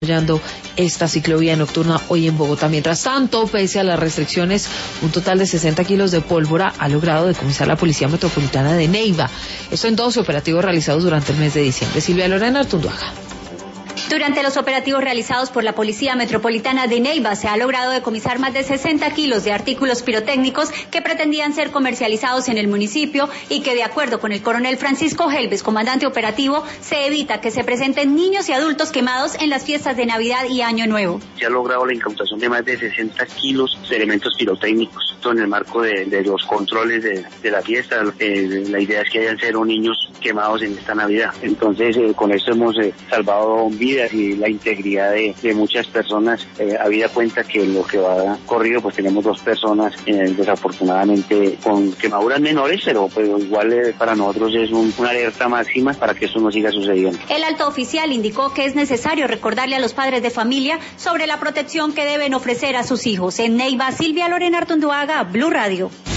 patrullando esta ciclovía nocturna hoy en Bogotá. Mientras tanto, pese a las restricciones, un total de 60 kilos de pólvora ha logrado decomisar la Policía Metropolitana de Neiva. Esto en 12 operativos realizados durante el mes de diciembre. Silvia Lorena Artunduaga. Durante los operativos realizados por la Policía Metropolitana de Neiva se ha logrado decomisar más de 60 kilos de artículos pirotécnicos que pretendían ser comercializados en el municipio y que, de acuerdo con el coronel Francisco Helves, comandante operativo, se evita que se presenten niños y adultos quemados en las fiestas de Navidad y Año Nuevo. Se ha logrado la incautación de más de 60 kilos de elementos pirotécnicos. Esto en el marco de los controles de la fiesta. La idea es que hayan 0 niños quemados en esta Navidad. Entonces, con esto hemos salvado vidas y la integridad de muchas personas. Habida cuenta que en lo que va corrido pues tenemos 2 personas desafortunadamente con quemaduras menores, pero igual para nosotros es una alerta máxima para que eso no siga sucediendo. El alto oficial indicó que es necesario recordarle a los padres de familia sobre la protección que deben ofrecer a sus hijos. En Neiva, Silvia Lorena Artunduaga, Blue Radio.